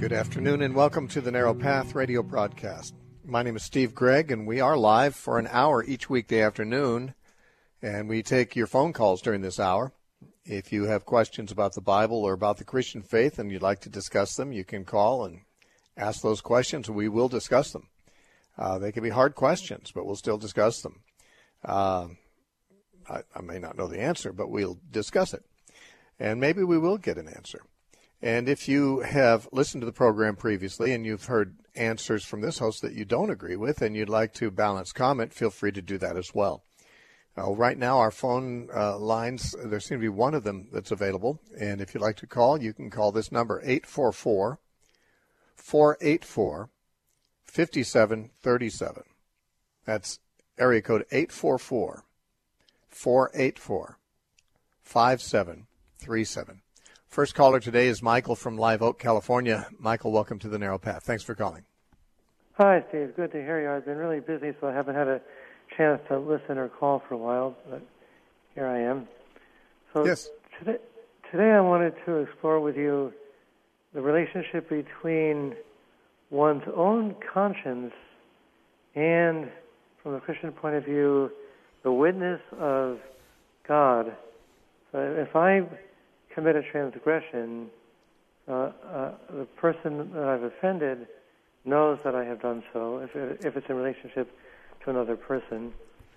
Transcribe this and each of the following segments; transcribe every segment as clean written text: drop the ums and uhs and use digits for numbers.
Good afternoon and welcome to the Narrow Path radio broadcast. My name is Steve Gregg and we are live for an hour each weekday afternoon, and we take your phone calls during this hour. If you have questions about the Bible or about the Christian faith and you'd like to discuss them, you can call and ask those questions and we will discuss them. They can be hard questions, but we'll still discuss them. I may not know the answer, but we'll discuss it. And maybe we will get an answer. And if you have listened to the program previously and you've heard answers from this host that you don't agree with and you'd like to balance comment, feel free to do that as well. Right now, our phone lines, there seems to be one of them that's available. And if you'd like to call, you can call this number, 844-484-5737. That's area code 844-484-5737. First caller today is Michael from Live Oak, California. Michael, welcome to the Narrow Path. Thanks for calling. Hi, Steve. Good to hear you. I've been really busy, so I haven't had a chance to listen or call for a while, but here I am. So yes. Today I wanted to explore with you the relationship between one's own conscience and, from a Christian point of view, the witness of God. So if I commit a transgression, the person that I've offended knows that I have done so, if it's in relationship to another person.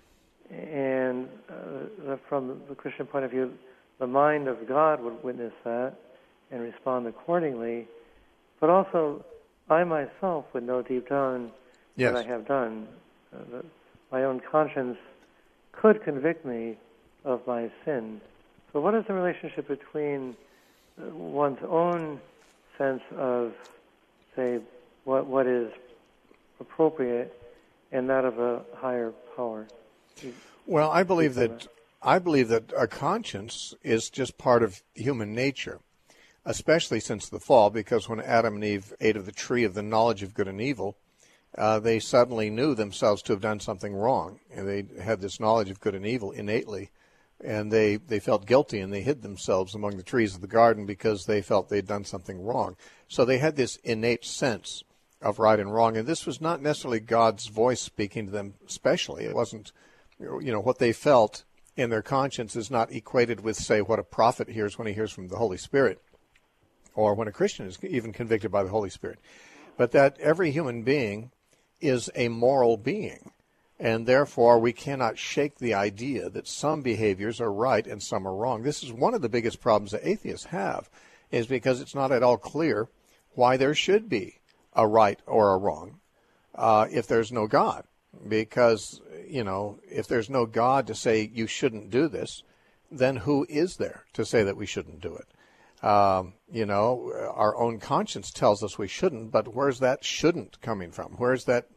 And from the Christian point of view, the mind of God would witness that and respond accordingly. But also, I myself would know deep down yes. what I have done. My own conscience could convict me of my sin. So what is the relationship between one's own sense of, say, what is appropriate and that of a higher power? Well, I believe that a conscience is just part of human nature, especially since the fall, because when Adam and Eve ate of the tree of the knowledge of good and evil, they suddenly knew themselves to have done something wrong, and they had this knowledge of good and evil innately. And they felt guilty, and they hid themselves among the trees of the garden because they felt they'd done something wrong. So they had this innate sense of right and wrong, and this was not necessarily God's voice speaking to them specially. It wasn't, what they felt in their conscience is not equated with, say, what a prophet hears when he hears from the Holy Spirit, or when a Christian is even convicted by the Holy Spirit. But that every human being is a moral being. And therefore, we cannot shake the idea that some behaviors are right and some are wrong. This is one of the biggest problems that atheists have, is because it's not at all clear why there should be a right or a wrong if there's no God. Because, if there's no God to say you shouldn't do this, then who is there to say that we shouldn't do it? Our own conscience tells us we shouldn't, but where's that shouldn't coming from? Where's that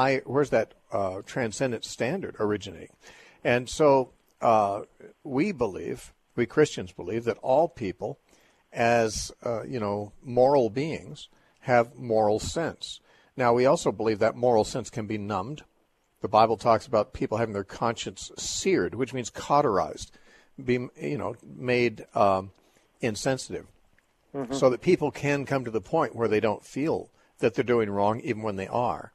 transcendent standard originating? And so we Christians believe that all people, as moral beings, have moral sense. Now, we also believe that moral sense can be numbed. The Bible talks about people having their conscience seared, which means cauterized, made insensitive, so that people can come to the point where they don't feel that they're doing wrong, even when they are.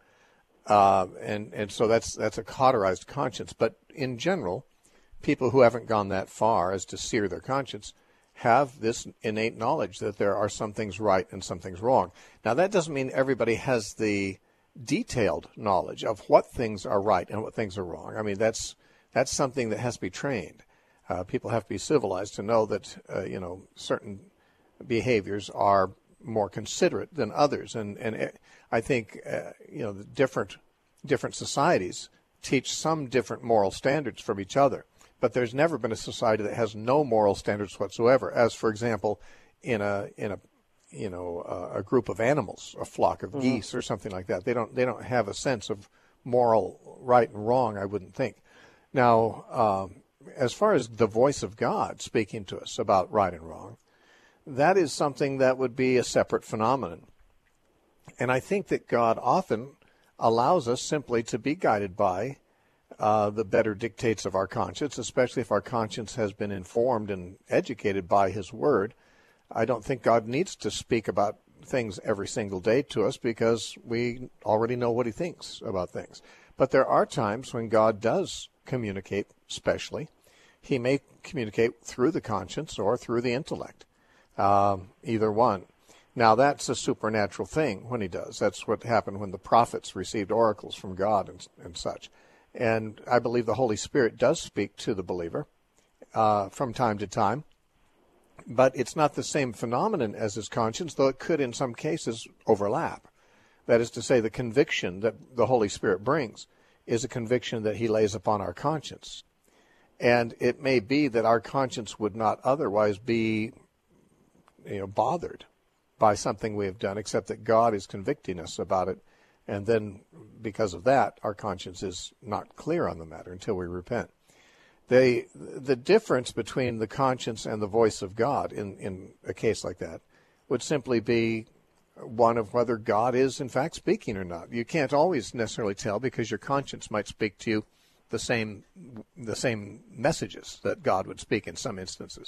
And so that's a cauterized conscience. But in general, people who haven't gone that far as to sear their conscience have this innate knowledge that there are some things right and some things wrong. Now, that doesn't mean everybody has the detailed knowledge of what things are right and what things are wrong. I mean, that's something that has to be trained. People have to be civilized to know that, certain behaviors are more considerate than others. And I think, the different societies teach some different moral standards from each other. But there's never been a society that has no moral standards whatsoever. As, for example, in a group of animals, a flock of geese or something like that, they don't have a sense of moral right and wrong, I wouldn't think. Now, as far as the voice of God speaking to us about right and wrong, that is something that would be a separate phenomenon. And I think that God often allows us simply to be guided by the better dictates of our conscience, especially if our conscience has been informed and educated by His Word. I don't think God needs to speak about things every single day to us because we already know what he thinks about things. But there are times when God does communicate specially. He may communicate through the conscience or through the intellect, either one. Now, that's a supernatural thing when he does. That's what happened when the prophets received oracles from God and such. And I believe the Holy Spirit does speak to the believer from time to time. But it's not the same phenomenon as his conscience, though it could in some cases overlap. That is to say, the conviction that the Holy Spirit brings is a conviction that he lays upon our conscience. And it may be that our conscience would not otherwise be bothered by something we have done, except that God is convicting us about it. And then because of that, our conscience is not clear on the matter until we repent. The difference between the conscience and the voice of God in a case like that would simply be one of whether God is in fact speaking or not. You can't always necessarily tell because your conscience might speak to you the same messages that God would speak in some instances.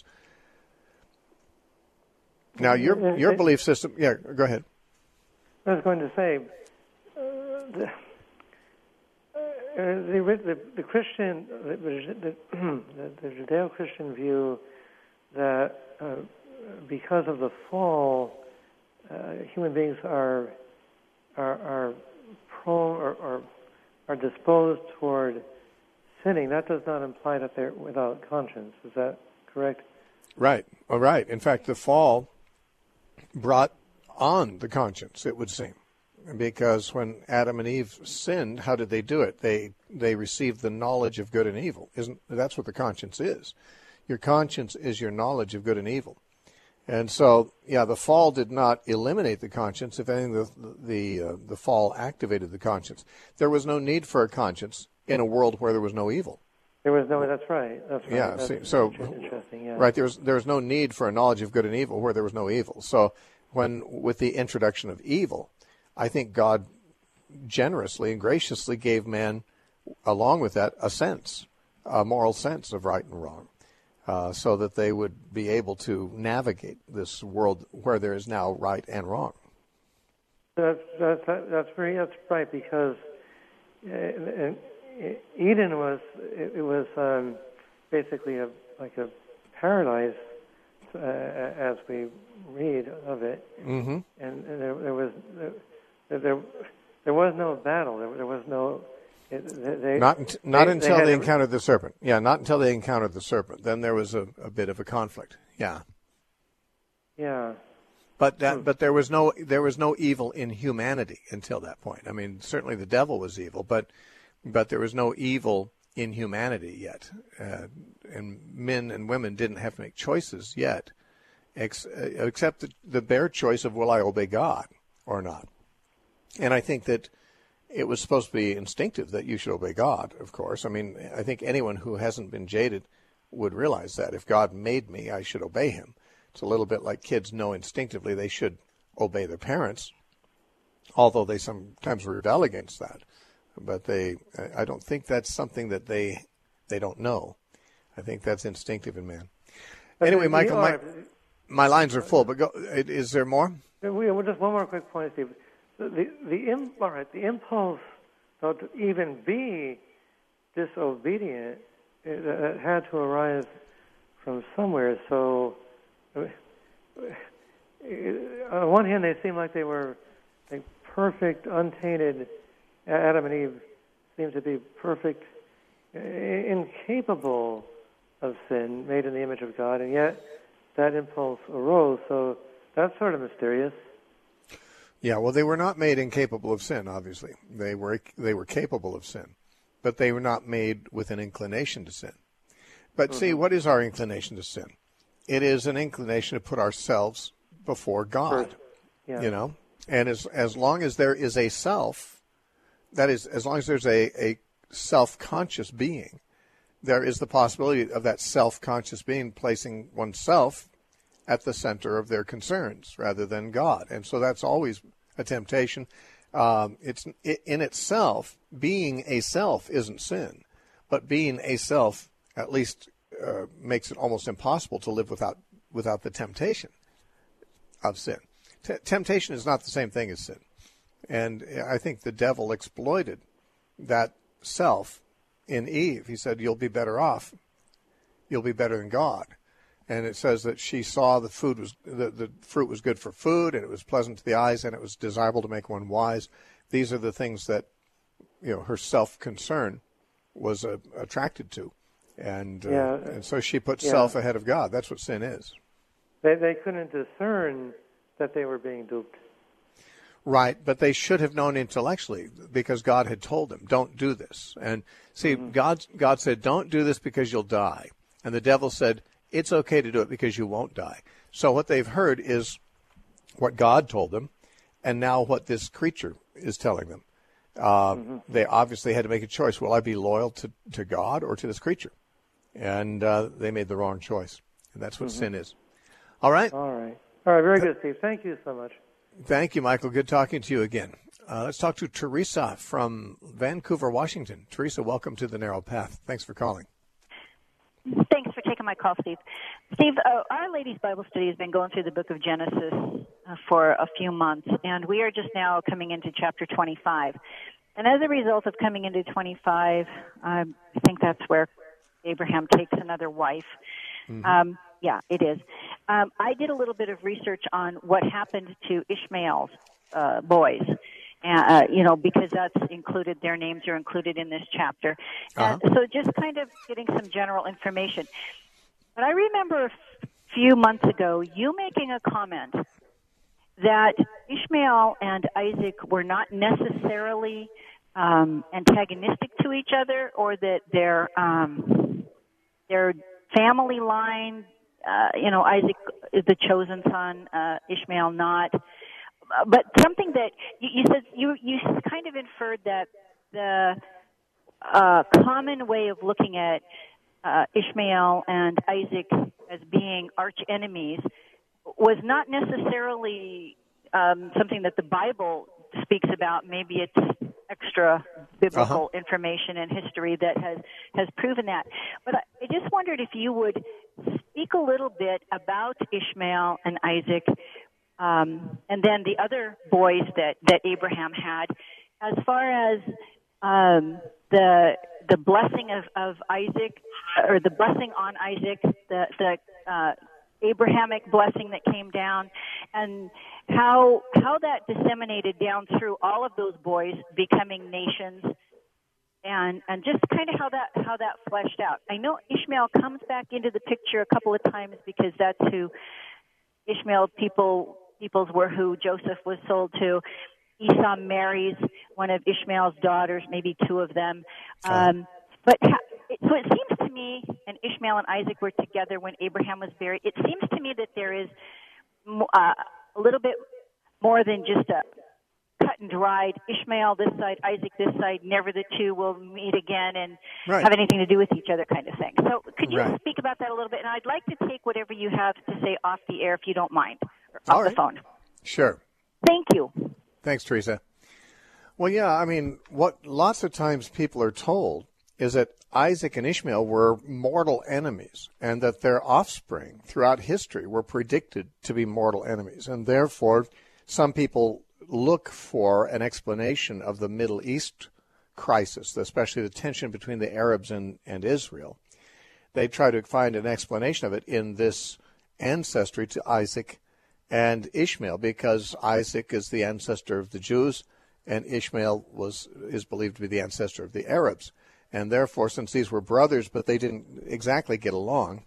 Now, your belief system... Yeah, go ahead. I was going to say, the Christian, the Judeo-Christian view that because of the fall, human beings are prone or are disposed toward sinning. That does not imply that they're without conscience. Is that correct? Right. All right. In fact, the fall brought on the conscience, it would seem. Because when Adam and Eve sinned, how did they do it? They received the knowledge of good and evil. That's what the conscience is. Your conscience is your knowledge of good and evil. And so, the fall did not eliminate the conscience. If anything, the fall activated the conscience. There was no need for a conscience in a world where there was no evil. There was no. That's right. That's right. Yeah. That's interesting. Yeah. Right. There was no need for a knowledge of good and evil where there was no evil. So, with the introduction of evil, I think God generously and graciously gave man, along with that, a moral sense of right and wrong, so that they would be able to navigate this world where there is now right and wrong. That's right, because Eden was basically like a paradise, as we read of it, mm-hmm. and there was no battle. There was no. Not until they encountered the serpent. Yeah, not until they encountered the serpent. Then there was a bit of a conflict. Yeah. Yeah. But there was no evil in humanity until that point. I mean, certainly the devil was evil, but there was no evil in humanity yet, and men and women didn't have to make choices yet, except the bare choice of will I obey God or not. And I think that it was supposed to be instinctive that you should obey God, of course. I mean, I think anyone who hasn't been jaded would realize that. If God made me, I should obey him. It's a little bit like kids know instinctively they should obey their parents, although they sometimes rebel against that. But I don't think that's something that they don't know. I think that's instinctive in man. Anyway, Michael, my lines are full, but is there more? Just one more quick point, Steve. The impulse to even be disobedient, it had to arise from somewhere. So, on one hand, they seem like they were like perfect, untainted. Adam and Eve seemed to be perfect, incapable of sin, made in the image of God, and yet that impulse arose. So that's sort of mysterious. Yeah, well, they were not made incapable of sin, obviously. They were capable of sin, but they were not made with an inclination to sin. But see, what is our inclination to sin? It is an inclination to put ourselves before God, yeah. And as long as there is a self, that is, as long as there's a self-conscious being, there is the possibility of that self-conscious being placing oneself at the center of their concerns rather than God. And so that's always a temptation. It's in itself, being a self isn't sin, but being a self at least makes it almost impossible to live without the temptation of sin. Temptation is not the same thing as sin. And I think the devil exploited that self in Eve. He said, you'll be better off. You'll be better than God. And it says that she saw the fruit was good for food, and it was pleasant to the eyes, and it was desirable to make one wise. These are the things that, her self-concern was attracted to. And so she put self ahead of God. That's what sin is. They couldn't discern that they were being duped. Right, but they should have known intellectually because God had told them, don't do this. And see, God said, don't do this because you'll die. And the devil said, it's okay to do it because you won't die. So what they've heard is what God told them, and now what this creature is telling them. They obviously had to make a choice. Will I be loyal to God or to this creature? And they made the wrong choice. And that's what sin is. All right? All right. Very good, Steve. Thank you so much. Thank you, Michael. Good talking to you again. Let's talk to Teresa from Vancouver, Washington. Teresa, welcome to The Narrow Path. Thanks for calling. Thanks for taking my call, Steve. Steve, Our Lady's Bible Study has been going through the book of Genesis for a few months, and we are just now coming into chapter 25. And as a result of coming into 25, I think that's where Abraham takes another wife. Yeah, it is. I did a little bit of research on what happened to Ishmael's boys. Because that's included, their names are included in this chapter. So just kind of getting some general information. But I remember a few months ago you making a comment that Ishmael and Isaac were not necessarily antagonistic to each other, or that their family line, Isaac is the chosen son, Ishmael not. But something that you said, you kind of inferred that the common way of looking at Ishmael and Isaac as being arch enemies was not necessarily something that the Bible speaks about. Maybe it's extra biblical information and history that has proven that. But I just wondered if you would speak a little bit about Ishmael and Isaac, and then the other boys that Abraham had, as far as the blessing of Isaac, or the blessing on Isaac, the Abrahamic blessing that came down, and how that disseminated down through all of those boys becoming nations, and just kind of how that fleshed out. I know Ishmael comes back into the picture a couple of times because that's who Ishmael peoples were, who Joseph was sold to. Esau marries one of Ishmael's daughters, maybe two of them. So it seems to me, and Ishmael and Isaac were together when Abraham was buried, it seems to me that there is a little bit more than just a cut and dried Ishmael this side, Isaac this side, never the two will meet again and have anything to do with each other kind of thing. So could you speak about that a little bit? And I'd like to take whatever you have to say off the air if you don't mind, or off the phone. Sure. Thank you. Thanks, Teresa. Well, yeah, I mean, what lots of times people are told is that Isaac and Ishmael were mortal enemies, and that their offspring throughout history were predicted to be mortal enemies. And therefore, some people look for an explanation of the Middle East crisis, especially the tension between the Arabs and Israel. They try to find an explanation of it in this ancestry to Isaac and Ishmael, because Isaac is the ancestor of the Jews, and Ishmael is believed to be the ancestor of the Arabs. And therefore, since these were brothers, but they didn't exactly get along,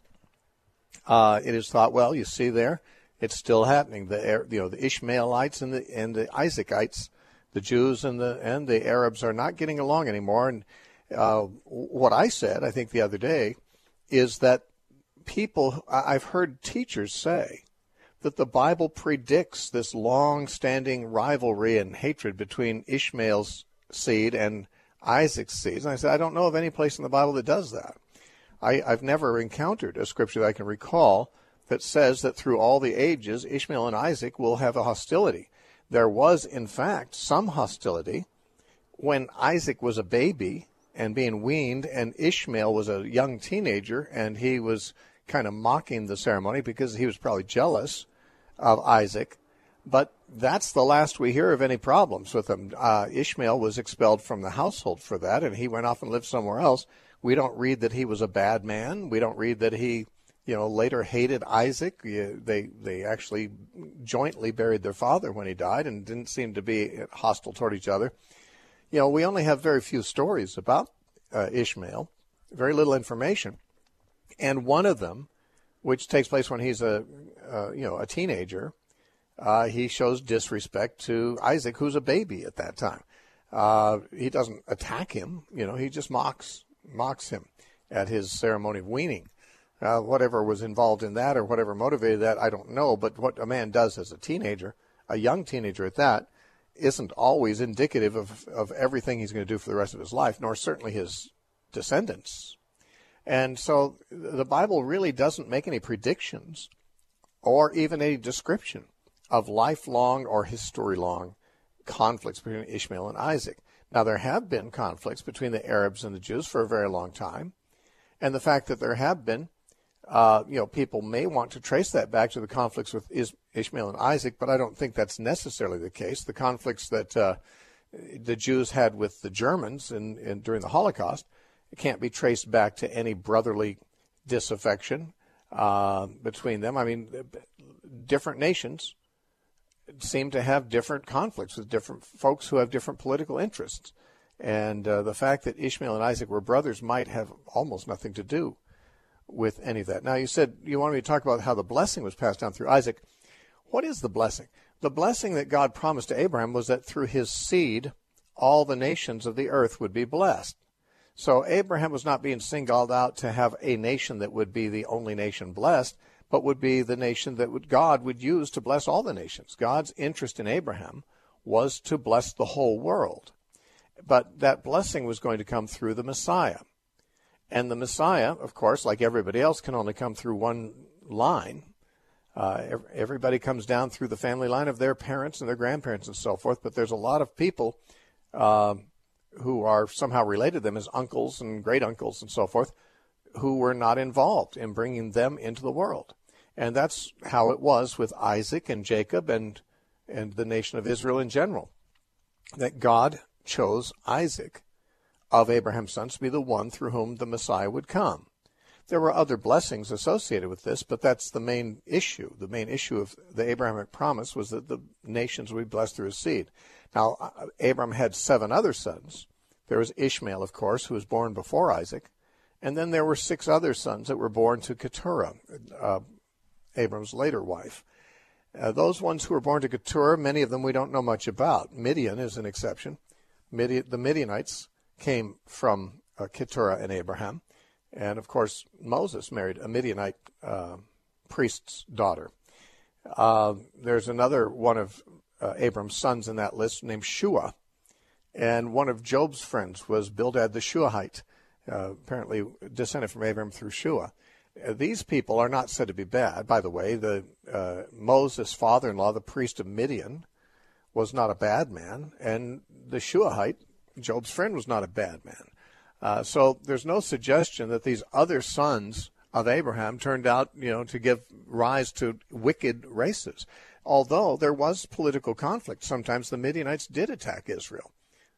it is thought, well, you see there, it's still happening. The Ishmaelites and the Isaacites, the Jews and the Arabs, are not getting along anymore. And what I said, I think the other day, is that I've heard teachers say that the Bible predicts this long-standing rivalry and hatred between Ishmael's seed and Isaac's seed. And I said, I don't know of any place in the Bible that does that. I've never encountered a scripture that I can recall that says that through all the ages, Ishmael and Isaac will have a hostility. There was, in fact, some hostility when Isaac was a baby and being weaned, and Ishmael was a young teenager, and he was kind of mocking the ceremony because he was probably jealous of Isaac. But that's the last we hear of any problems with him. Ishmael was expelled from the household for that, and he went off and lived somewhere else. We don't read that he was a bad man. We don't read that he, later hated Isaac. They actually jointly buried their father when he died and didn't seem to be hostile toward each other. We only have very few stories about Ishmael, very little information. And one of them, which takes place when he's a teenager, he shows disrespect to Isaac, who's a baby at that time. He doesn't attack him, he just mocks him at his ceremony of weaning. Whatever was involved in that or whatever motivated that, I don't know. But what a man does as a teenager, a young teenager at that, isn't always indicative of everything he's going to do for the rest of his life, nor certainly his descendants. And so the Bible really doesn't make any predictions or even a description of lifelong or history-long conflicts between Ishmael and Isaac. Now, there have been conflicts between the Arabs and the Jews for a very long time. And the fact that there have been, people may want to trace that back to the conflicts with Ishmael and Isaac, but I don't think that's necessarily the case. The conflicts that the Jews had with the Germans during the Holocaust can't be traced back to any brotherly disaffection between them. I mean, different nations seem to have different conflicts with different folks who have different political interests. And the fact that Ishmael and Isaac were brothers might have almost nothing to do with any of that. Now, you said you wanted me to talk about how the blessing was passed down through Isaac. What is the blessing? The blessing that God promised to Abraham was that through his seed, all the nations of the earth would be blessed. So Abraham was not being singled out to have a nation that would be the only nation blessed, but would be the nation that God would use to bless all the nations. God's interest in Abraham was to bless the whole world. But that blessing was going to come through the Messiah. And the Messiah, of course, like everybody else, can only come through one line. Everybody comes down through the family line of their parents and their grandparents and so forth, but there's a lot of people who are somehow related to them as uncles and great-uncles and so forth, who were not involved in bringing them into the world. And that's how it was with Isaac and Jacob and the nation of Israel in general, that God chose Isaac of Abraham's sons to be the one through whom the Messiah would come. There were other blessings associated with this, but that's the main issue. The main issue of the Abrahamic promise was that the nations would be blessed through his seed. Now, Abraham had 7 other sons. There was Ishmael, of course, who was born before Isaac. And then there were 6 other sons that were born to Keturah, Abram's later wife. Those ones who were born to Keturah, many of them we don't know much about. Midian is an exception. The Midianites came from Keturah and Abraham. And, of course, Moses married a Midianite priest's daughter. There's another one of Abram's sons in that list named Shua. And one of Job's friends was Bildad the Shuahite, apparently descended from Abraham through Shua. These people are not said to be bad. By the way, Moses' father-in-law, the priest of Midian, was not a bad man. And the Shuahite, Job's friend, was not a bad man. So there's no suggestion that these other sons of Abraham turned out, to give rise to wicked races. Although there was political conflict. Sometimes the Midianites did attack Israel.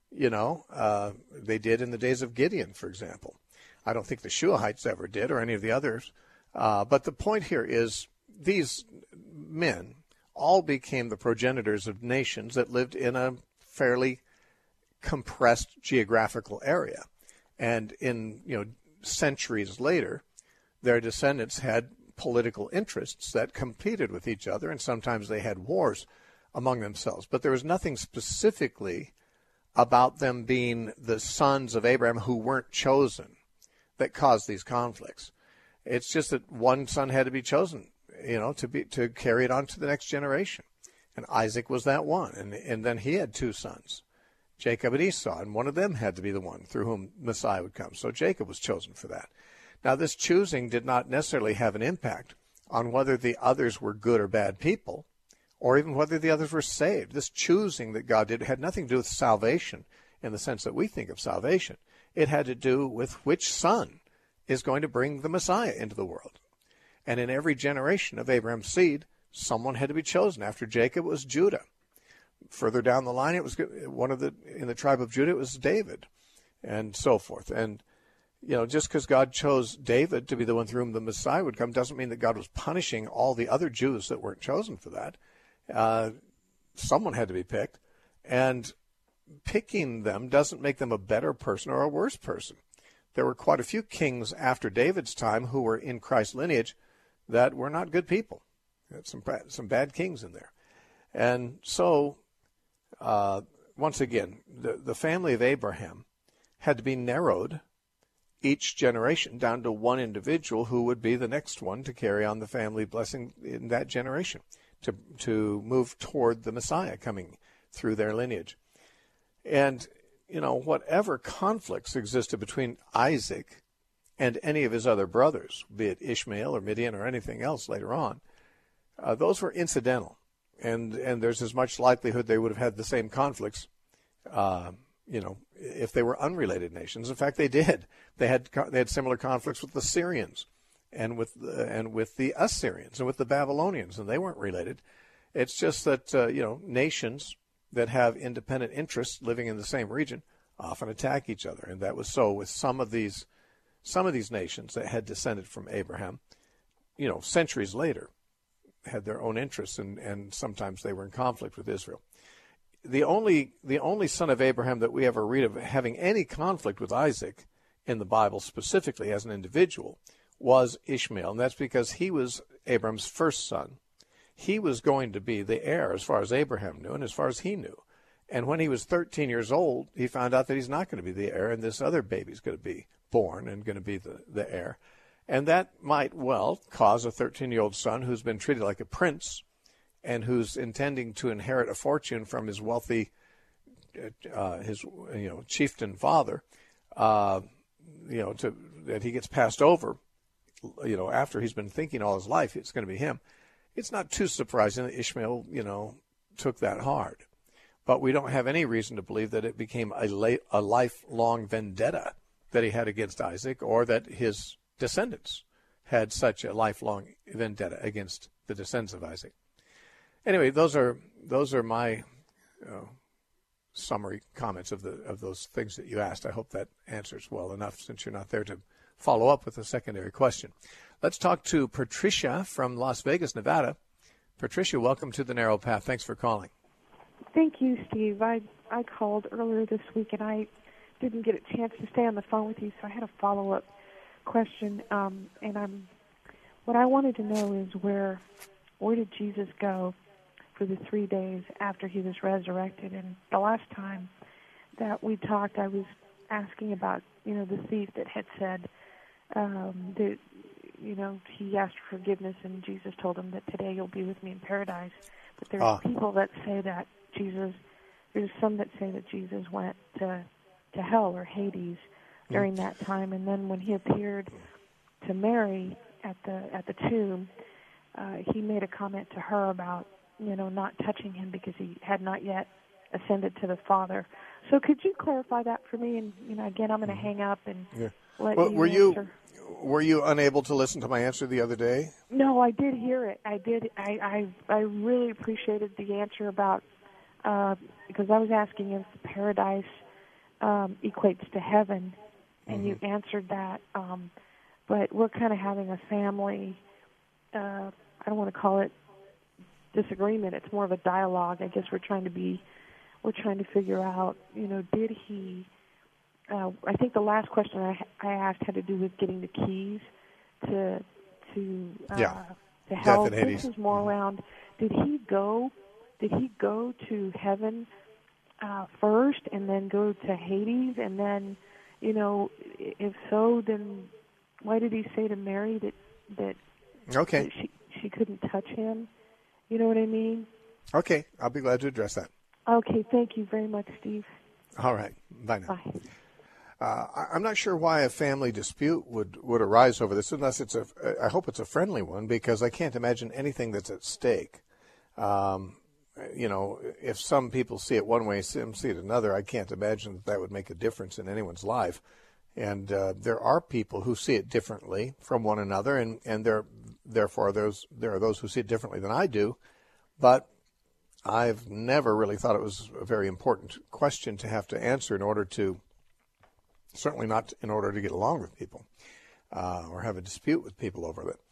They did in the days of Gideon, for example. I don't think the Shuahites ever did, or any of the others. But the point here is these men all became the progenitors of nations that lived in a fairly compressed geographical area. And in, centuries later, their descendants had political interests that competed with each other, and sometimes they had wars among themselves. But there was nothing specifically about them being the sons of Abraham who weren't chosen that caused these conflicts. It's just that one son had to be chosen, to carry it on to the next generation. And Isaac was that one. And then he had 2 sons, Jacob and Esau, and one of them had to be the one through whom Messiah would come. So Jacob was chosen for that. Now, this choosing did not necessarily have an impact on whether the others were good or bad people, or even whether the others were saved. This choosing that God did had nothing to do with salvation in the sense that we think of salvation. It had to do with which son is going to bring the Messiah into the world. And in every generation of Abraham's seed, someone had to be chosen. After Jacob, it was Judah. Further down the line, it was in the tribe of Judah, it was David, and so forth. And just because God chose David to be the one through whom the Messiah would come doesn't mean that God was punishing all the other Jews that weren't chosen for that. Someone had to be picked, and picking them doesn't make them a better person or a worse person. There were quite a few kings after David's time who were in Christ's lineage that were not good people. Some bad kings in there. And so, once again, the family of Abraham had to be narrowed each generation down to one individual who would be the next one to carry on the family blessing in that generation, to move toward the Messiah coming through their lineage. And, whatever conflicts existed between Isaac and any of his other brothers, be it Ishmael or Midian or anything else later on, those were incidental. And there's as much likelihood they would have had the same conflicts, if they were unrelated nations. In fact, they did. They had similar conflicts with the Syrians and with the Assyrians and with the Babylonians, and they weren't related. It's just that nations that have independent interests living in the same region often attack each other, and that was so with some of these nations that had descended from Abraham. Centuries later, had their own interests, and sometimes they were in conflict with Israel. The only son of Abraham that we ever read of having any conflict with Isaac in the Bible, specifically as an individual, was Ishmael, and that's because he was Abraham's first son. He was going to be the heir as far as Abraham knew and as far as he knew. And when he was 13 years old, he found out that he's not going to be the heir, and this other baby's going to be born and going to be the heir. And that might well cause a 13-year-old son who's been treated like a prince and who's intending to inherit a fortune from his wealthy, chieftain father, that he gets passed over, after he's been thinking all his life it's going to be him. It's not too surprising that Ishmael, took that hard. But we don't have any reason to believe that it became a lifelong vendetta that he had against Isaac, or that his descendants had such a lifelong vendetta against the descendants of Isaac. Anyway, those are my summary comments of those things that you asked. I hope that answers well enough, since you're not there to follow up with a secondary question. Let's talk to Patricia from Las Vegas, Nevada. Patricia, welcome to The Narrow Path. Thanks for calling. Thank you, Steve. I called earlier this week, and I didn't get a chance to stay on the phone with you, so I had a follow-up question. What I wanted to know is where did Jesus go for the 3 days after he was resurrected? And the last time that we talked, I was asking about, the thief that had said that, he asked for forgiveness, and Jesus told him that today you'll be with me in paradise. But there's people that say that there's some that say that Jesus went to hell or Hades during that time, and then when he appeared to Mary at the tomb, he made a comment to her about not touching him because he had not yet ascended to the Father. So could you clarify that for me? And again, I'm going to hang up and let you answer. Were you unable to listen to my answer the other day? No, I did hear it. I did. I really appreciated the answer about because I was asking if paradise equates to heaven, and you answered that. But we're kind of having a family, I don't want to call it disagreement. It's more of a dialogue. I guess we're trying to figure out, did he, I think the last question I asked had to do with getting the keys to hell. This is more around, did he go to heaven first and then go to Hades, and then, if so, then why did he say to Mary that she couldn't touch him? You know what I mean? Okay, I'll be glad to address that. Okay, thank you very much, Steve. All right, bye now. Bye. I'm not sure why a family dispute would arise over this, unless I hope it's a friendly one, because I can't imagine anything that's at stake. If some people see it one way, some see it another, I can't imagine that would make a difference in anyone's life. And there are people who see it differently from one another, and there therefore there are those who see it differently than I do, but I've never really thought it was a very important question to have to answer certainly not in order to get along with people or have a dispute with people over it.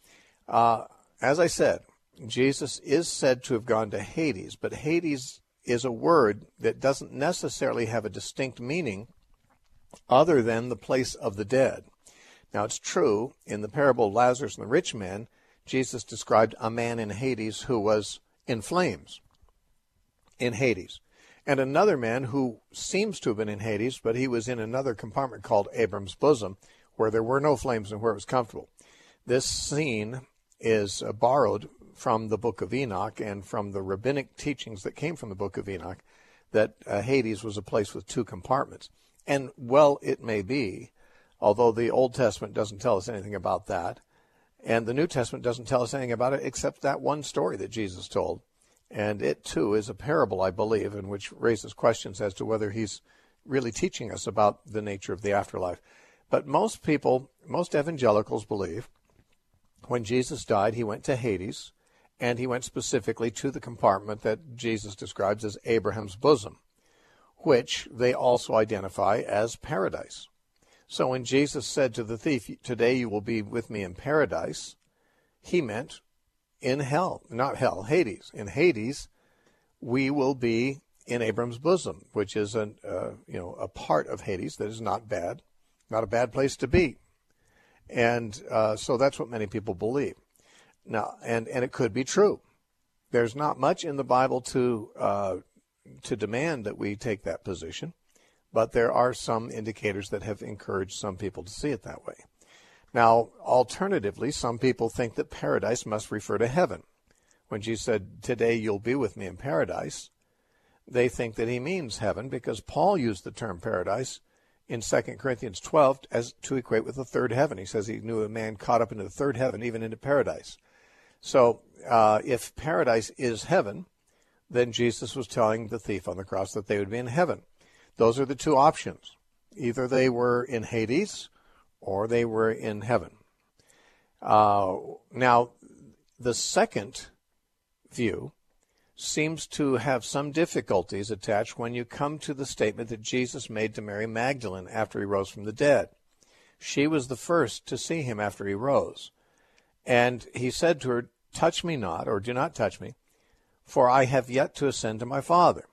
As I said, Jesus is said to have gone to Hades, but Hades is a word that doesn't necessarily have a distinct meaning other than the place of the dead. Now, it's true, in the parable of Lazarus and the rich man, Jesus described a man in Hades who was in flames in Hades, and another man who seems to have been in Hades, but he was in another compartment called Abraham's bosom, where there were no flames and where it was comfortable. This scene is borrowed from the book of Enoch and from the rabbinic teachings that came from the book of Enoch, that Hades was a place with two compartments. And well, it may be, although the Old Testament doesn't tell us anything about that, and the New Testament doesn't tell us anything about it except that one story that Jesus told. And it, too, is a parable, I believe, in which raises questions as to whether he's really teaching us about the nature of the afterlife. But most evangelicals believe when Jesus died, he went to Hades, and he went specifically to the compartment that Jesus describes as Abraham's bosom, which they also identify as paradise. So when Jesus said to the thief, "Today you will be with me in paradise," he meant in hell, not hell, Hades. In Hades, we will be in Abraham's bosom, which is a part of Hades that is not bad, not a bad place to be. And so that's what many people believe. Now, and it could be true. There's not much in the Bible to demand that we take that position, but there are some indicators that have encouraged some people to see it that way. Now, alternatively, some people think that paradise must refer to heaven. When Jesus said, "Today you'll be with me in paradise," they think that he means heaven because Paul used the term paradise in 2 Corinthians 12 as to equate with the third heaven. He says he knew a man caught up into the third heaven, even into paradise. So if paradise is heaven, then Jesus was telling the thief on the cross that they would be in heaven. Those are the two options. Either they were in Hades or they were in heaven. Now, the second view seems to have some difficulties attached when you come to the statement that Jesus made to Mary Magdalene after he rose from the dead. She was the first to see him after he rose. And he said to her, "Touch me not," or "Do not touch me, for I have yet to ascend to my Father."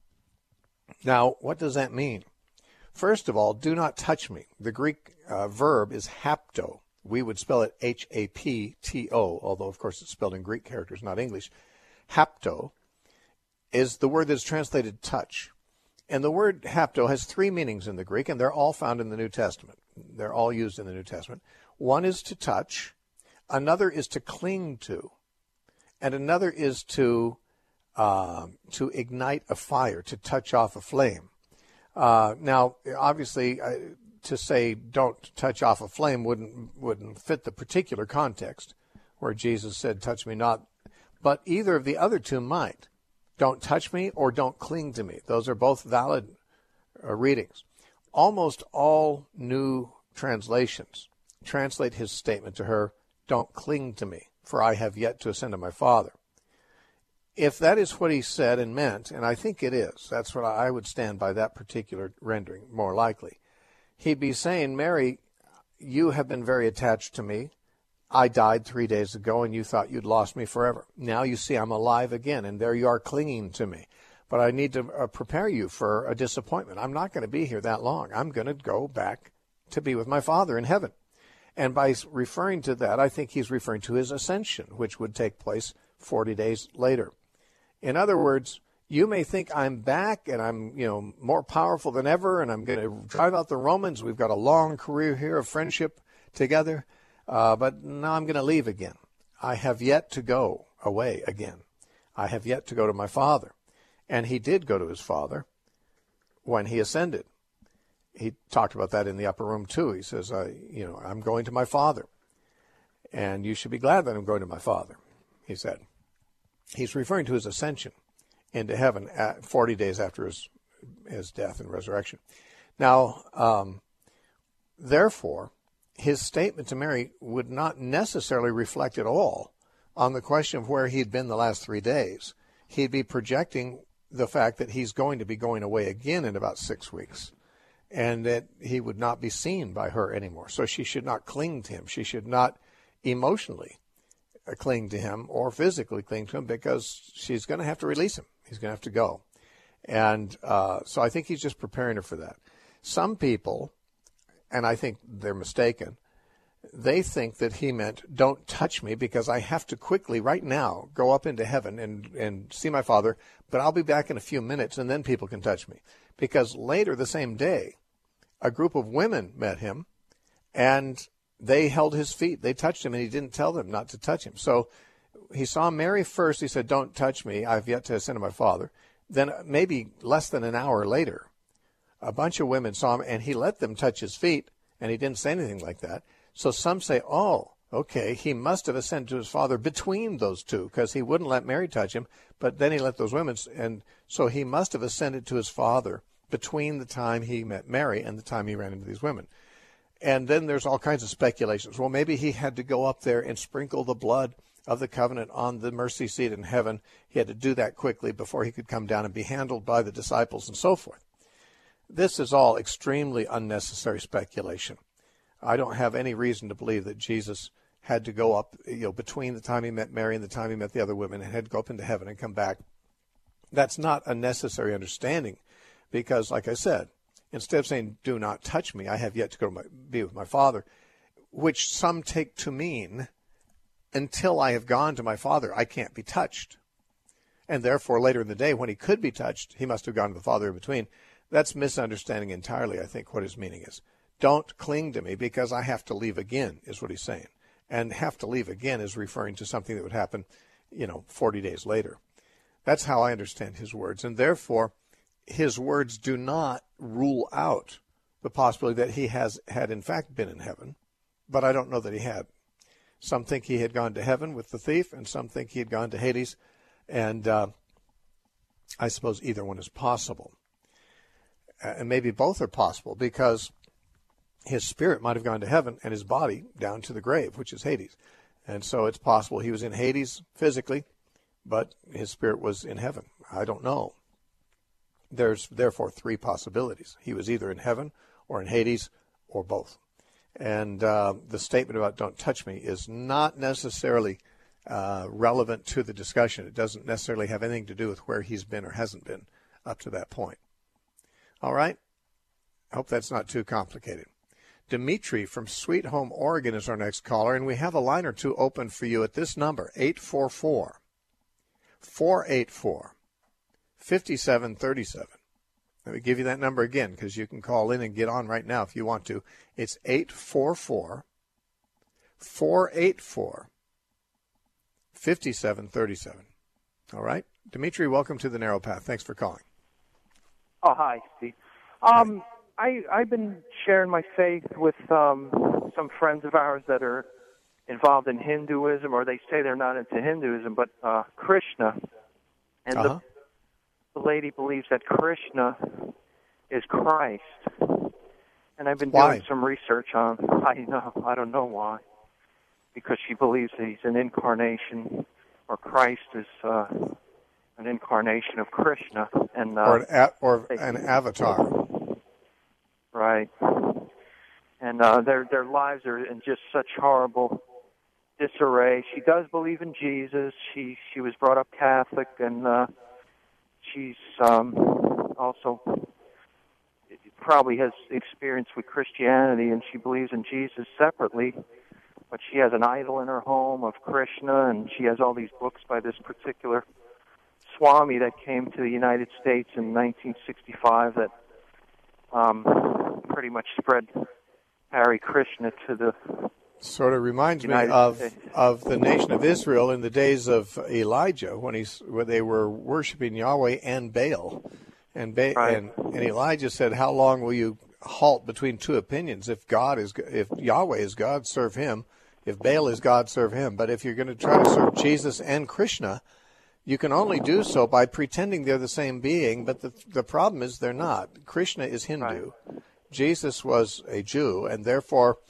Now, what does that mean? First of all, "do not touch me." The Greek verb is hapto. We would spell it H-A-P-T-O, although, of course, it's spelled in Greek characters, not English. Hapto is the word that is translated touch. And the word hapto has three meanings in the Greek, and they're all found in the New Testament. They're all used in the New Testament. One is to touch, another is to cling to, and another is to ignite a fire, to touch off a flame. Now, obviously, to say don't touch off a flame wouldn't fit the particular context where Jesus said, "Touch me not." But either of the other two might. Don't touch me or don't cling to me. Those are both valid readings. Almost all new translations translate his statement to her, "Don't cling to me, for I have yet to ascend to my Father." If that is what he said and meant, and I think it is, that's what I would stand by, that particular rendering, more likely. He'd be saying, "Mary, you have been very attached to me. I died 3 days ago, and you thought you'd lost me forever. Now you see I'm alive again, and there you are clinging to me. But I need to prepare you for a disappointment. I'm not going to be here that long. I'm going to go back to be with my Father in heaven." And by referring to that, I think he's referring to his ascension, which would take place 40 days later. In other words, you may think I'm back and I'm, more powerful than ever, and I'm going to drive out the Romans. We've got a long career here of friendship together, but now I'm going to leave again. I have yet to go away again. I have yet to go to my Father. And he did go to his Father when he ascended. He talked about that in the upper room too. He says, I'm going to my Father, and you should be glad that I'm going to my Father, he said. He's referring to his ascension into heaven 40 days after his death and resurrection. Now, therefore, his statement to Mary would not necessarily reflect at all on the question of where he'd been the last 3 days. He'd be projecting the fact that he's going to be going away again in about 6 weeks, and that he would not be seen by her anymore. So she should not cling to him. She should not emotionally cling to him or physically cling to him, because she's going to have to release him. He's going to have to go. And so I think he's just preparing her for that. Some people, and I think they're mistaken, they think that he meant, don't touch me because I have to quickly, right now, go up into heaven and see my Father, but I'll be back in a few minutes and then people can touch me. Because later the same day, a group of women met him and they held his feet. They touched him and he didn't tell them not to touch him. So he saw Mary first. He said, don't touch me. I've yet to ascend to my Father. Then maybe less than an hour later, a bunch of women saw him and he let them touch his feet, and he didn't say anything like that. So some say, oh, okay, he must have ascended to his Father between those two, because he wouldn't let Mary touch him, but then he let those women, and so he must have ascended to his Father between the time he met Mary and the time he ran into these women. And then there's all kinds of speculations. Well, maybe he had to go up there and sprinkle the blood of the covenant on the mercy seat in heaven. He had to do that quickly before he could come down and be handled by the disciples and so forth. This is all extremely unnecessary speculation. I don't have any reason to believe that Jesus had to go up, between the time he met Mary and the time he met the other women, and had to go up into heaven and come back. That's not a necessary understanding, because, like I said, instead of saying, do not touch me, I have yet to go be with my Father, which some take to mean, until I have gone to my Father, I can't be touched. And therefore, later in the day, when he could be touched, he must have gone to the Father in between. That's misunderstanding entirely, I think, what his meaning is. Don't cling to me because I have to leave again, is what he's saying. And have to leave again is referring to something that would happen, 40 days later. That's how I understand his words. And therefore, his words do not rule out the possibility that he had in fact been in heaven, but I don't know that he had. Some think he had gone to heaven with the thief, and some think he had gone to Hades, and I suppose either one is possible. And maybe both are possible, because his spirit might have gone to heaven and his body down to the grave, which is Hades. And so it's possible he was in Hades physically, but his spirit was in heaven. I don't know. There's therefore three possibilities. He was either in heaven or in Hades or both. And the statement about don't touch me is not necessarily relevant to the discussion. It doesn't necessarily have anything to do with where he's been or hasn't been up to that point. All right? I hope that's not too complicated. Dimitri from Sweet Home, Oregon is our next caller, and we have a line or two open for you at this number, 844-484-5737. Let me give you that number again, because you can call in and get on right now if you want to. It's 844-484-5737. All right? Dimitri, welcome to the Narrow Path. Thanks for calling. Oh, hi, Steve. I've been sharing my faith with some friends of ours that are involved in Hinduism, or they say they're not into Hinduism, but Krishna. And the lady believes that Krishna is Christ. And I've been doing some research on, I don't know why, because she believes that he's an incarnation, or Christ is an incarnation of Krishna. And or an avatar. Right. And their lives are in just such horrible disarray. She does believe in Jesus. She was brought up Catholic, and she's also probably has experience with Christianity, and she believes in Jesus separately. But she has an idol in her home of Krishna, and she has all these books by this particular Swami that came to the United States in 1965 that pretty much spread Hare Krishna to the sort of reminds me of the nation of Israel in the days of Elijah when they were worshiping Yahweh and Baal. And Elijah said, how long will you halt between two opinions? If Yahweh is God, serve him. If Baal is God, serve him. But if you're going to try to serve Jesus and Krishna, you can only do so by pretending they're the same being, but the problem is they're not. Krishna is Hindu. Right. Jesus was a Jew, and therefore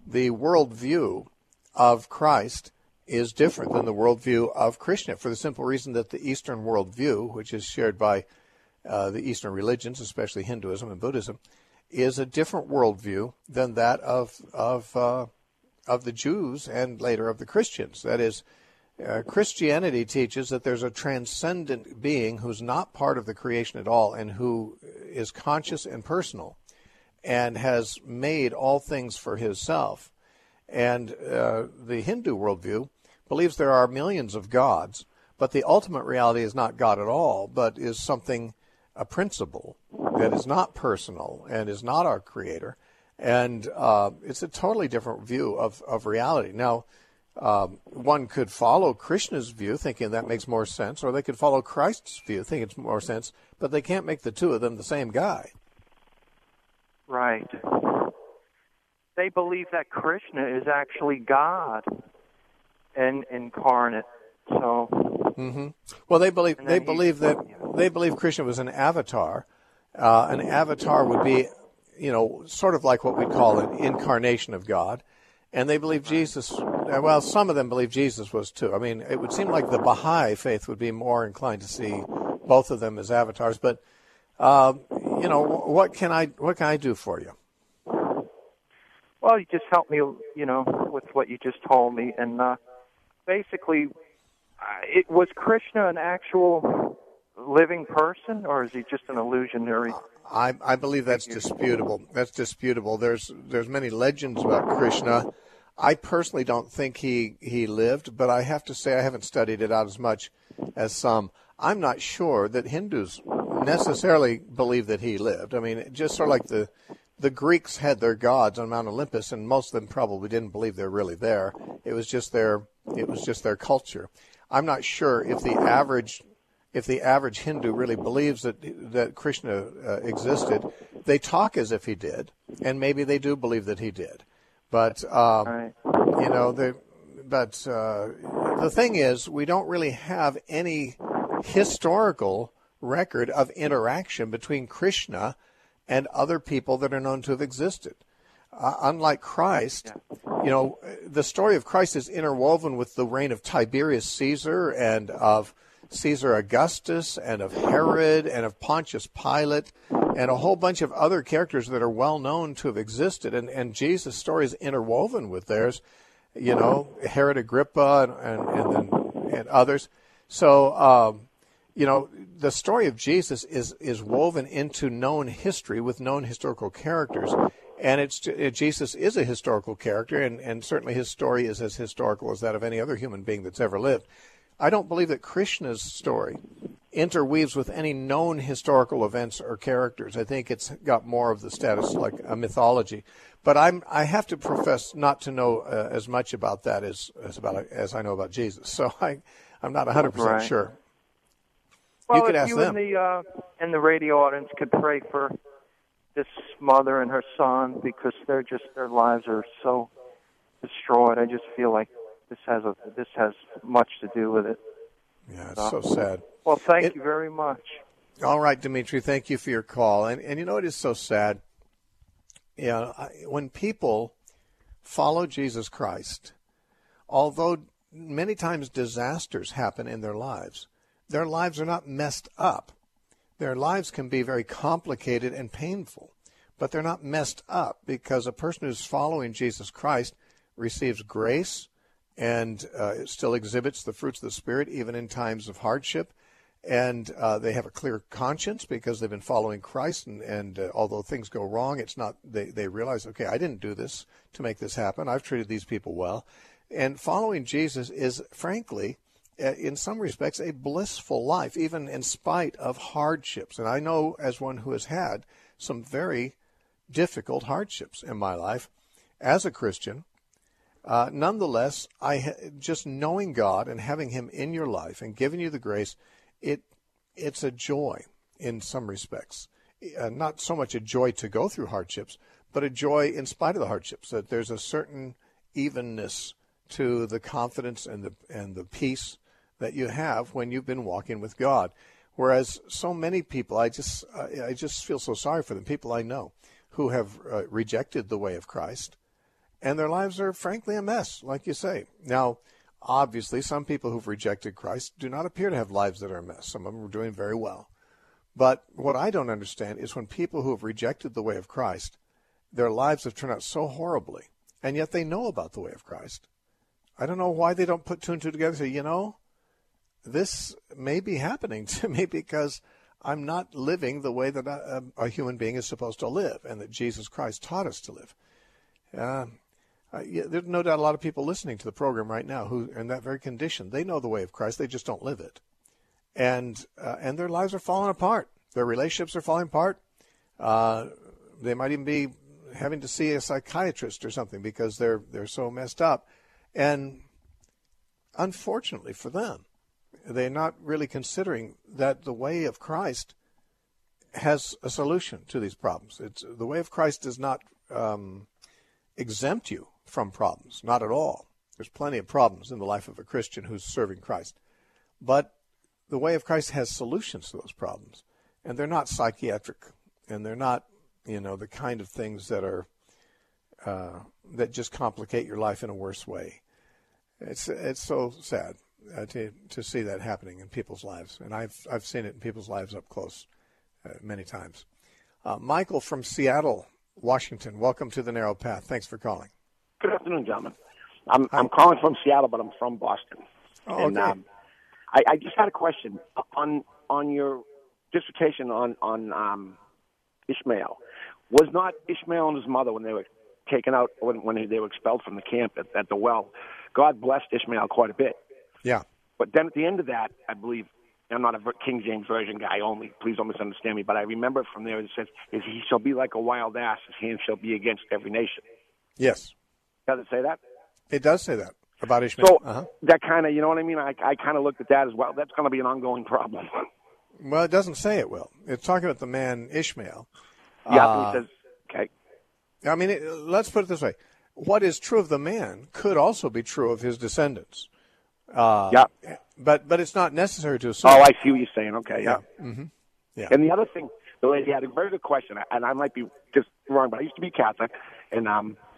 the worldview of Christ is different than the worldview of Krishna, for the simple reason that the Eastern worldview, which is shared by the Eastern religions, especially Hinduism and Buddhism, is a different worldview than that of the Jews and later of the Christians. That is, Christianity teaches that there's a transcendent being who's not part of the creation at all and who is conscious and personal and has made all things for himself. And the Hindu worldview believes there are millions of gods, but the ultimate reality is not God at all, but is something, a principle that is not personal and is not our creator. And it's a totally different view of reality. Now, one could follow Krishna's view, thinking that makes more sense, or they could follow Christ's view, thinking it's more sense, but they can't make the two of them the same guy. Right. They believe that Krishna is actually God and incarnate. So. Mm-hmm. Well, they believe Krishna was an avatar. An avatar would be, sort of like what we'd call an incarnation of God. And they believe Jesus, well, some of them believe Jesus was too. I mean, it would seem like the Baha'i faith would be more inclined to see both of them as avatars. But, what can I do for you? Well, you just helped me, with what you just told me. And basically, was Krishna an actual living person, or is he just an illusionary? I believe that's disputable. That's disputable. There's many legends about Krishna. I personally don't think he lived, but I have to say I haven't studied it out as much as some. I'm not sure that Hindus necessarily believe that he lived. I mean, just sort of like the Greeks had their gods on Mount Olympus, and most of them probably didn't believe they're really there. It was just their culture. I'm not sure if the average Hindu really believes that Krishna existed. They talk as if he did, and maybe they do believe that he did. But right. The thing is, we don't really have any historical record of interaction between Krishna and other people that are known to have existed. Unlike Christ, the story of Christ is interwoven with the reign of Tiberius Caesar and of Caesar Augustus and of Herod and of Pontius Pilate and a whole bunch of other characters that are well known to have existed. And Jesus' story is interwoven with theirs, Herod Agrippa and others. So, the story of Jesus is woven into known history with known historical characters. And Jesus is a historical character, and certainly his story is as historical as that of any other human being that's ever lived. I don't believe that Krishna's story interweaves with any known historical events or characters. I think it's got more of the status like a mythology. But I have to profess not to know as much about that as I know about Jesus. So I'm not 100% sure. Well, you could ask them. In the radio audience could pray for this mother and her son, because their lives are so destroyed. I just feel like this has much to do with it. Yeah, it's so sad. Well, thank you very much. All right, Dimitri, thank you for your call. And it is so sad. When people follow Jesus Christ, although many times disasters happen in their lives are not messed up. Their lives can be very complicated and painful, but they're not messed up, because a person who's following Jesus Christ receives grace and still exhibits the fruits of the Spirit even in times of hardship. And they have a clear conscience because they've been following Christ. And although things go wrong, it's not, they realize, okay, I didn't do this to make this happen. I've treated these people well. And following Jesus is, frankly, in some respects, a blissful life, even in spite of hardships. And I know, as one who has had some very difficult hardships in my life as a Christian, nonetheless, just knowing God and having Him in your life and giving you the grace, it's a joy in some respects. Not so much a joy to go through hardships, but a joy in spite of the hardships, that there's a certain evenness to the confidence and the peace that you have when you've been walking with God. Whereas so many people, I just feel so sorry for them, people I know who have rejected the way of Christ and their lives are frankly a mess, like you say. Now, obviously, some people who've rejected Christ do not appear to have lives that are a mess. Some of them are doing very well. But what I don't understand is when people who have rejected the way of Christ, their lives have turned out so horribly, and yet they know about the way of Christ. I don't know why they don't put two and two together and say, you know, this may be happening to me because I'm not living the way that a human being is supposed to live and that Jesus Christ taught us to live. There's no doubt a lot of people listening to the program right now who are in that very condition. They know the way of Christ. They just don't live it. And their lives are falling apart. Their relationships are falling apart. They might even be having to see a psychiatrist or something because they're so messed up. And unfortunately for them, they're not really considering that the way of Christ has a solution to these problems. The way of Christ does not exempt you from problems, not at all. There's plenty of problems in the life of a Christian who's serving Christ. But the way of Christ has solutions to those problems. And they're not psychiatric, and they're not, the kind of things that are that just complicate your life in a worse way. It's so sad to see that happening in people's lives, and I've seen it in people's lives up close many times. Michael from Seattle, Washington, welcome to the Narrow Path. Thanks for calling. Good afternoon, gentlemen. I'm calling from Seattle, but I'm from Boston. Oh, okay. And I just had a question on your dissertation on Ishmael. Was not Ishmael and his mother, when they were taken out, when they were expelled from the camp at the well, God blessed Ishmael quite a bit. Yeah. But then at the end of that, I believe, I'm not a King James Version guy only, please don't misunderstand me, but I remember from there it says, he shall be like a wild ass, his hand shall be against every nation. Yes. Does it say that? It does say that about Ishmael. So that kind of, you know what I mean? I kind of looked at that as well. That's going to be an ongoing problem. Well, it doesn't say it will. It's talking about the man Ishmael. Yeah, he says, okay. I mean, let's put it this way. What is true of the man could also be true of his descendants. Yeah. But it's not necessary to assume. Oh, I see what you're saying. Okay, yeah. Mm-hmm. Yeah. And the other thing, the lady had a very good question, and I might be just wrong, but I used to be Catholic, and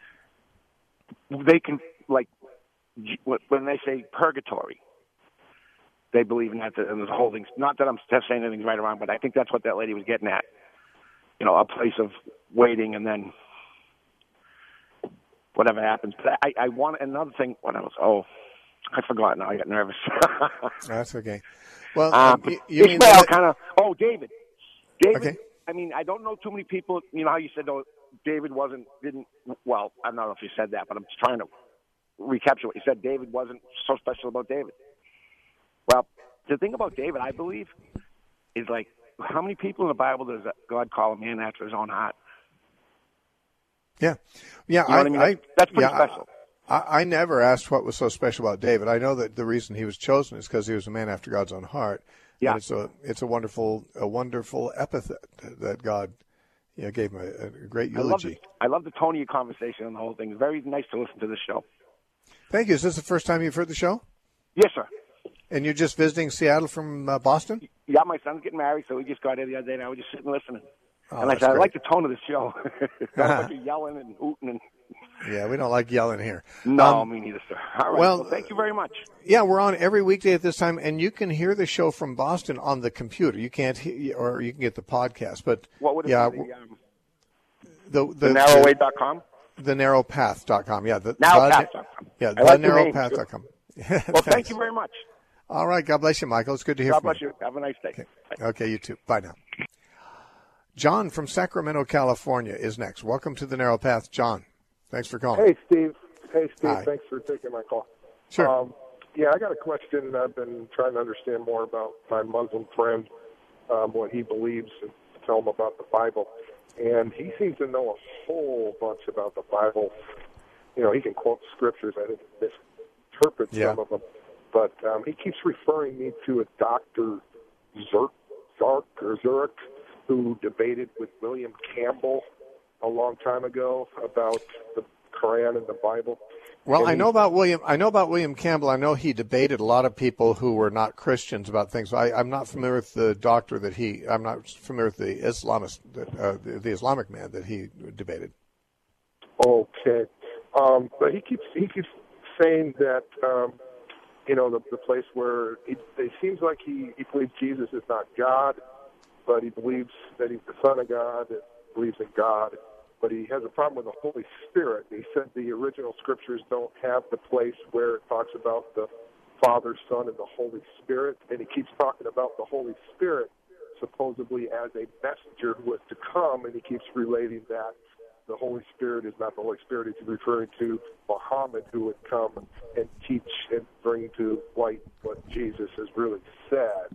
they can, like, when they say purgatory, they believe in that, and there's holdings. Not that I'm saying anything's right or wrong, but I think that's what that lady was getting at. A place of waiting, and then whatever happens. But I want another thing. I forgot now. I got nervous. That's okay. Well, you Ishmael mean kind of. Oh, David. Okay. I mean, I don't know too many people. You know how you said, David didn't. Well, I don't know if you said that, but I'm just trying to recapture what you said. David wasn't so special about David. Well, the thing about David, I believe, is like, how many people in the Bible does God call a man after his own heart? Yeah. You know what I mean? That's pretty special. I never asked what was so special about David. I know that the reason he was chosen is because he was a man after God's own heart. Yeah. And it's a wonderful epithet that God gave him a great eulogy. I love the tone of your conversation and the whole thing. It's very nice to listen to this show. Thank you. Is this the first time you've heard the show? Yes, sir. And you're just visiting Seattle from Boston? Yeah, my son's getting married, so we just got here the other day, and I was just sitting listening. Oh, and I said, great. I like the tone of the show. Not like you're yelling and hooting. Yeah, we don't like yelling here. No, me neither, sir. All right. Well, Thank you very much. Yeah, we're on every weekday at this time, and you can hear the show from Boston on the computer. You can't, or you can get the podcast. But what would it be? The narrowway.com? TheNarrowPath.com. Yeah, narrowpath.com. Yeah, TheNarrowPath.com. Well, thank you very much. All right. God bless you, Michael. It's good to hear from you. God bless you. Have a nice day. Okay, you too. Bye now. John from Sacramento, California is next. Welcome to the Narrow Path, John. Thanks for calling. Hey, Steve. Hi. Thanks for taking my call. Sure. I got a question. I've been trying to understand more about my Muslim friend, what he believes, and tell him about the Bible. And he seems to know a whole bunch about the Bible. He can quote scriptures. I think he misinterprets some of them. But he keeps referring me to a Dr. Zurich, who debated with William Campbell a long time ago about the Quran and the Bible. Well, I know about William Campbell. I know he debated a lot of people who were not Christians about things. I'm not familiar with the doctor I'm not familiar with the Islamic man that he debated. Okay. But he keeps saying that the place where it seems like he believes Jesus is not God, but he believes that he's the Son of God, and believes in God. But he has a problem with the Holy Spirit. He said the original scriptures don't have the place where it talks about the Father, Son, and the Holy Spirit, and he keeps talking about the Holy Spirit supposedly as a messenger who was to come, and he keeps relating that the Holy Spirit is not the Holy Spirit. He's referring to Muhammad, who would come and teach and bring to light what Jesus has really said.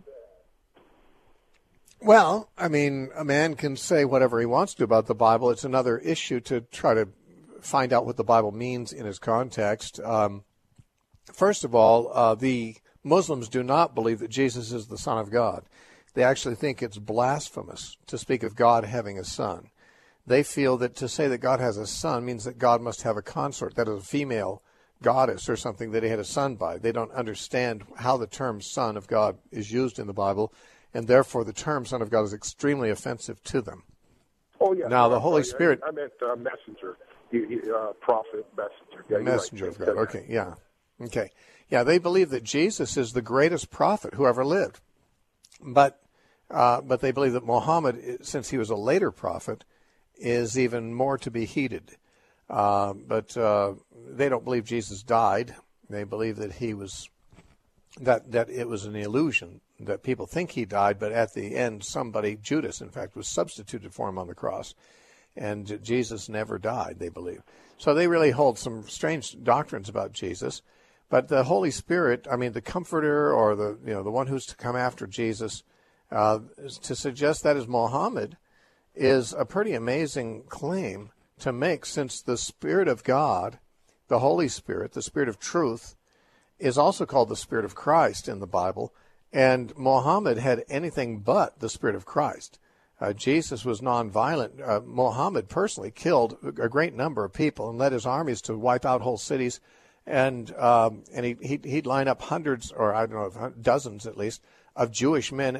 Well, I mean, a man can say whatever he wants to about the Bible. It's another issue to try to find out what the Bible means in its context. First of all, the Muslims do not believe that Jesus is the Son of God. They actually think it's blasphemous to speak of God having a son. They feel that to say that God has a son means that God must have a consort, that is a female goddess or something that he had a son by. They don't understand how the term Son of God is used in the Bible, and therefore the term Son of God is extremely offensive to them. Oh, yeah. Now, the Holy Spirit... I meant messenger, prophet, messenger. Yeah, messenger of God, okay, yeah. Okay. Yeah, they believe that Jesus is the greatest prophet who ever lived. But they believe that Muhammad, since he was a later prophet, is even more to be heeded. But they don't believe Jesus died. They believe that he was... that it was an illusion, that people think he died, but at the end somebody, Judas in fact, was substituted for him on the cross. And Jesus never died, they believe. So they really hold some strange doctrines about Jesus. But the Holy Spirit, I mean the Comforter, or the one who's to come after Jesus, to suggest that is Muhammad is a pretty amazing claim to make, since the Spirit of God, the Holy Spirit, the Spirit of truth, is also called the Spirit of Christ in the Bible, and Muhammad had anything but the Spirit of Christ. Jesus was nonviolent. Muhammad personally killed a great number of people and led his armies to wipe out whole cities, and he'd line up hundreds, or I don't know, dozens at least, of Jewish men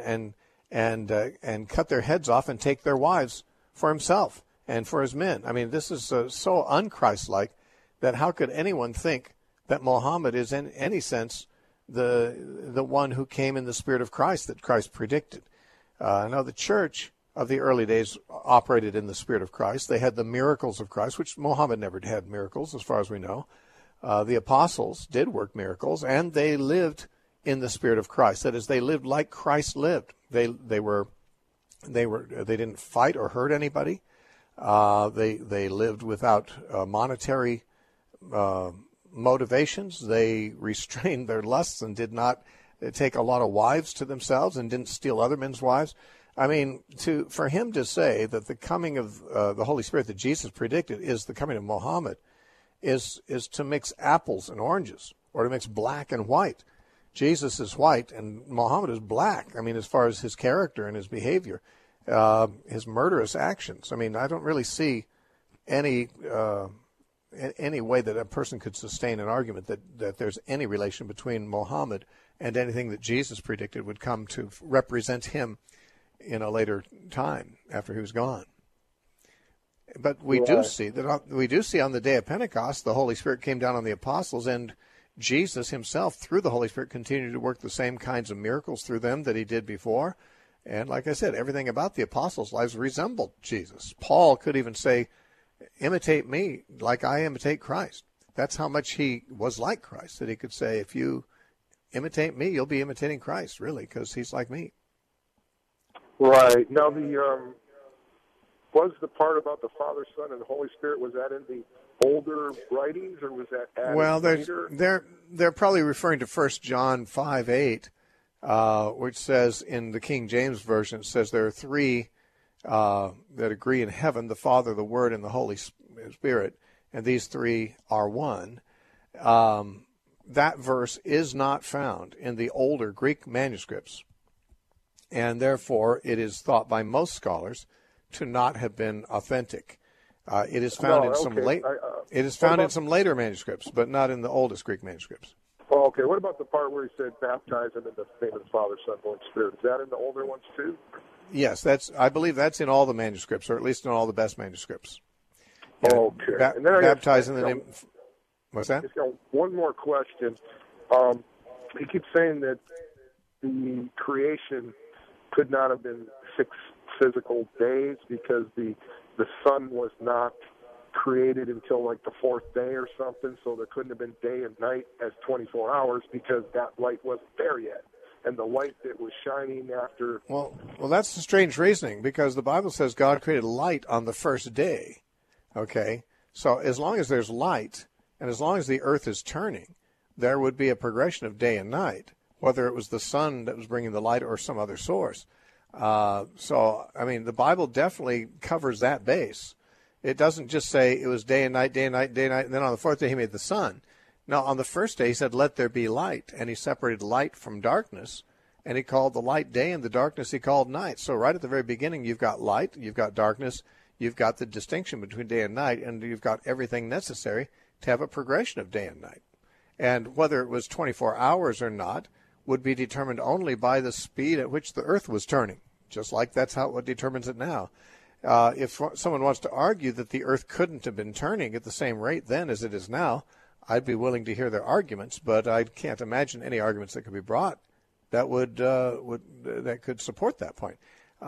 and cut their heads off and take their wives for himself and for his men. I mean, this is so un-Christ-like that how could anyone think that Muhammad is in any sense the one who came in the Spirit of Christ that Christ predicted. Now, the church of the early days operated in the Spirit of Christ. They had the miracles of Christ, which Muhammad never had miracles, as far as we know. The apostles did work miracles, and they lived in the Spirit of Christ. That is, they lived like Christ lived. They didn't fight or hurt anybody. They lived without monetary motivations. They restrained their lusts and did not take a lot of wives to themselves and didn't steal other men's wives. I mean, for him to say that the coming of the Holy Spirit that Jesus predicted is the coming of Muhammad is to mix apples and oranges, or to mix black and white. Jesus is white and Muhammad is black. I mean, as far as his character and his behavior, his murderous actions. I mean, I don't really see any way that a person could sustain an argument that there's any relation between Muhammad and anything that Jesus predicted would come to represent him in a later time after he was gone. But we do see on the day of Pentecost, the Holy Spirit came down on the apostles, and Jesus himself, through the Holy Spirit, continued to work the same kinds of miracles through them that he did before. And like I said, everything about the apostles' lives resembled Jesus. Paul could even say, imitate me like I imitate Christ. That's how much he was like Christ, that he could say, if you imitate me, you'll be imitating Christ, really, because he's like me. Right. Now, was the part about the Father, Son, and the Holy Spirit, was that in the older writings, or was that added later? They're probably referring to 1 John 5:8, which says in the King James Version, it says there are three that agree in heaven, the Father, the Word, and the Holy Spirit, and these three are one. That verse is not found in the older Greek manuscripts, and therefore it is thought by most scholars to not have been authentic. It is found in some later manuscripts, but not in the oldest Greek manuscripts. Oh, okay. What about the part where he said, "Baptize them in the name of the Father, Son, Holy Spirit"? Is that in the older ones too? Yes, I believe that's in all the manuscripts, or at least in all the best manuscripts. Okay. And then I baptized in the name. What's that? Just got one more question. He keeps saying that the creation could not have been 6 physical days because the sun was not created until like the 4th day or something, so there couldn't have been day and night as 24 hours because that light wasn't there yet. And the light that was shining after... Well, that's a strange reasoning, because the Bible says God created light on the first day. Okay? So as long as there's light, and as long as the earth is turning, there would be a progression of day and night, whether it was the sun that was bringing the light or some other source. So, I mean, the Bible definitely covers that base. It doesn't just say it was day and night, day and night, day and night, and then on the 4th day he made the sun. No, on the first day he said, let there be light, and he separated light from darkness, and he called the light day and the darkness he called night. So right at the very beginning you've got light, you've got darkness, you've got the distinction between day and night, and you've got everything necessary to have a progression of day and night. And whether it was 24 hours or not would be determined only by the speed at which the earth was turning, just like that's what determines it now. If someone wants to argue that the earth couldn't have been turning at the same rate then as it is now, I'd be willing to hear their arguments, but I can't imagine any arguments that could be brought that that could support that point.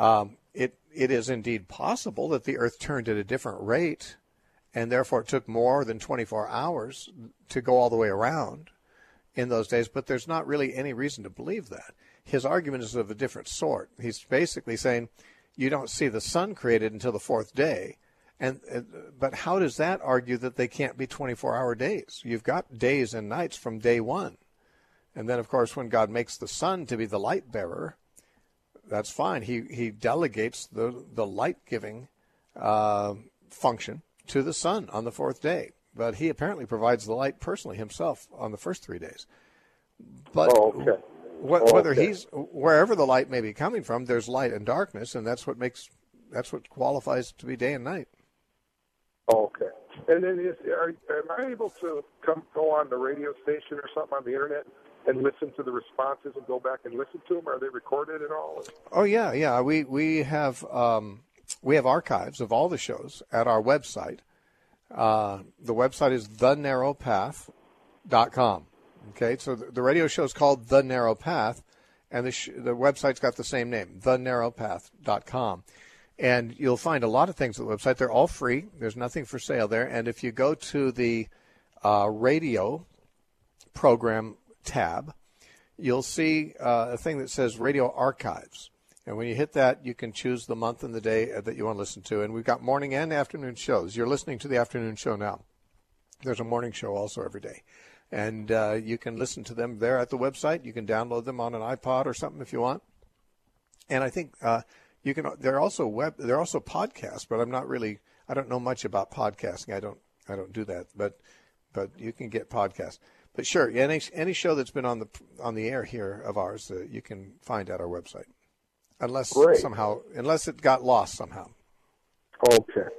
It is indeed possible that the earth turned at a different rate, and therefore it took more than 24 hours to go all the way around in those days, but there's not really any reason to believe that. His argument is of a different sort. He's basically saying you don't see the sun created until the 4th day, but how does that argue that they can't be 24-hour days? You've got days and nights from day one. And then, of course, when God makes the sun to be the light bearer, that's fine. He delegates the light-giving function to the sun on the 4th day. But he apparently provides the light personally himself on the first 3 days. But whether wherever the light may be coming from, there's light and darkness, and that's what qualifies to be day and night. Okay. And then am I able to go on the radio station or something on the internet and listen to the responses and go back and listen to them? Are they recorded at all? Oh yeah. We have archives of all the shows at our website. The website is thenarrowpath.com. Okay, so the radio show is called The Narrow Path, and the website's got the same name, thenarrowpath.com. And you'll find a lot of things at the website. They're all free. There's nothing for sale there. And if you go to the radio program tab, you'll see a thing that says Radio Archives. And when you hit that, you can choose the month and the day that you want to listen to. And we've got morning and afternoon shows. You're listening to the afternoon show now. There's a morning show also every day. And you can listen to them there at the website. You can download them on an iPod or something if you want. And I think you can. They're also podcasts, but I don't know much about podcasting. I don't do that. But you can get podcasts. But sure, any show that's been on the air here of ours, you can find at our website. Unless it got lost somehow. Okay.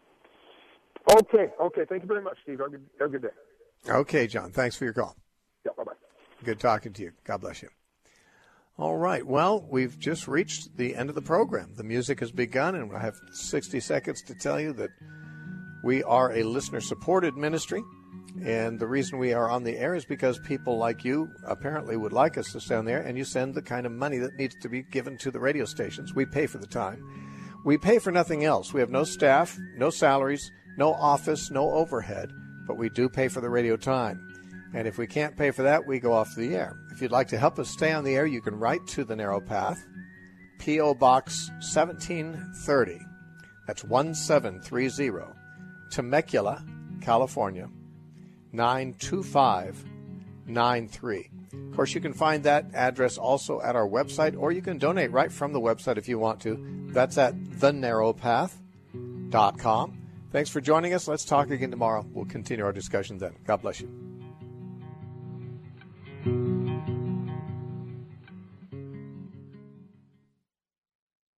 Thank you very much, Steve. Have a good day. Okay, John. Thanks for your call. Yeah, bye-bye. Good talking to you. God bless you. All right. Well, we've just reached the end of the program. The music has begun, and I have 60 seconds to tell you that we are a listener-supported ministry. And the reason we are on the air is because people like you apparently would like us to stay on there, and you send the kind of money that needs to be given to the radio stations. We pay for the time. We pay for nothing else. We have no staff, no salaries, no office, no overhead, but we do pay for the radio time. And if we can't pay for that, we go off the air. If you'd like to help us stay on the air, you can write to The Narrow Path, P.O. Box 1730. That's 1730, Temecula, California, 92593. Of course, you can find that address also at our website, or you can donate right from the website if you want to. That's at thenarrowpath.com. Thanks for joining us. Let's talk again tomorrow. We'll continue our discussion then. God bless you.